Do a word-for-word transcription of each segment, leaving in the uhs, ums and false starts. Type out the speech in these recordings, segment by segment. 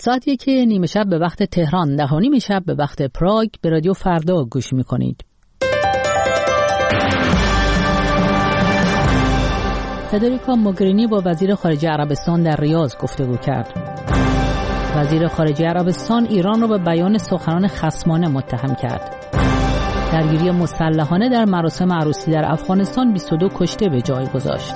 ساعت که نیمه شب به وقت تهران، ده و نیم شب به وقت پراگ به رادیو فردا گوش میکنید. فدریکا موگرینی با وزیر خارجه عربستان در ریاض گفتگو کرد. وزیر خارجه عربستان ایران را به بیان سخنان خصمانه متهم کرد. درگیری مسلحانه در مراسم عروسی در افغانستان بیست و دو کشته به جای گذاشت.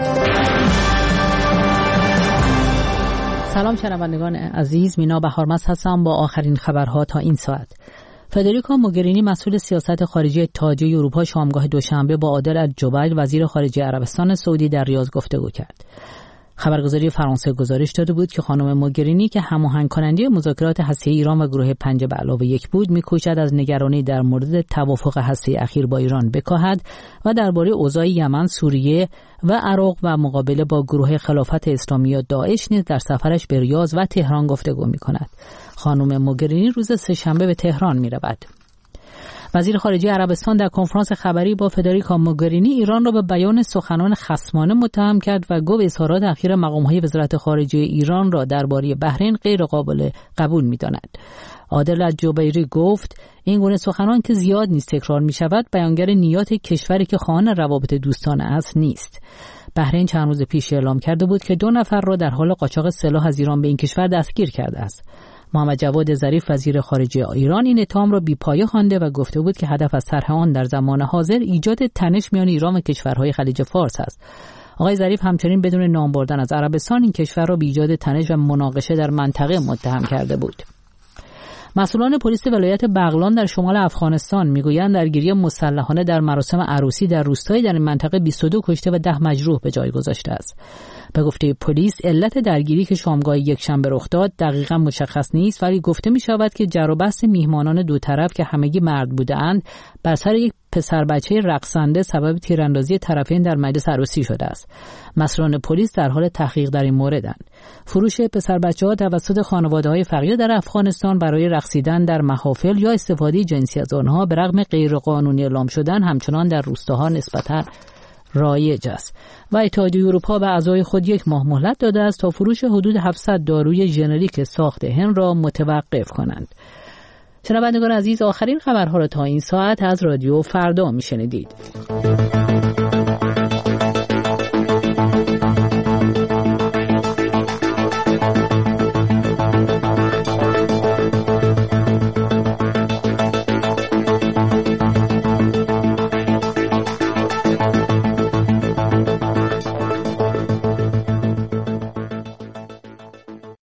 سلام شنوندگان عزیز، مینا بهارمست هستم با آخرین خبرها تا این ساعت. فدریکا موگرینی مسئول سیاست خارجی اتحادیه اروپا شامگاه دوشنبه با عادل الجبیر وزیر خارجه عربستان سعودی در ریاض گفتگو کرد. خبرگزاری فرانسه گزارش داده بود که خانم موگرینی که هماهنگ کننده مذاکرات هسته‌ای ایران و گروه پنج به علاوه یک بود، می‌کوشد از نگرانی در مورد توافق هسته‌ای اخیر با ایران بکاهد و درباره اوضاع یمن، سوریه و عراق و مقابله با گروه خلافت اسلامی یا داعش نیز در سفرش به ریاض و تهران گفتگو می‌کند. خانم موگرینی روز سه‌شنبه به تهران می‌رود. وزیر خارجه عربستان در کنفرانس خبری با فدریکا موگرینی ایران را به بیان سخنان خصمانه متهم کرد و گفت اظهارات اخیر مقام‌های وزارت خارجه ایران را درباره بحرین غیر قابل قبول می‌داند. عادل الجبیری گفت این گونه سخنان که زیاد نیز تکرار می‌شود بیانگر نیات کشوری که خواهان روابط دوستانه است نیست. بحرین چند روز پیش اعلام کرده بود که دو نفر را در حال قاچاق سلاح از ایران به این کشور دستگیر کرده است. محمد جواد ظریف وزیر خارجه ایران این اتهام را بی‌پایه خوانده و گفته بود که هدف از طرح آن در زمان حاضر ایجاد تنش میان ایران و کشورهای خلیج فارس است. آقای ظریف همچنین بدون نام بردن از عربستان این کشور را به ایجاد تنش و مناقشه در منطقه متهم کرده بود. مسئولان پلیس ولایت بغلان در شمال افغانستان میگویند درگیری مسلحانه در مراسم عروسی در روستایی در این منطقه بیست و دو کشته و ده مجروح به جای گذاشته است. به گفته پلیس علت درگیری که شامگاه یکشنبه رخ داد دقیقاً مشخص نیست، ولی گفته می شود که جر و بحث میهمانان دو طرف که همگی مرد بودند بر سر یک پسر بچه رقصنده سبب تیراندازی طرفین در مجلس عروسی شده است. مسئولان پلیس در حال تحقیق در این موردند. فروش پسر بچه‌ها توسط خانواده‌های فقیر در افغانستان برای رقصیدن در محافل یا استفاده جنسی از آنها به رغم غیرقانونی اعلام شدن همچنان در روستاها نسبتاً رایج است و اتحادیه اروپا به اعضای خود یک ماه مهلت داده است تا فروش حدود هفتصد داروی ژنریک ساخت هند را متوقف کنند. شنوندگان عزیز، آخرین خبرها را تا این ساعت از رادیو فردا میشنیدید.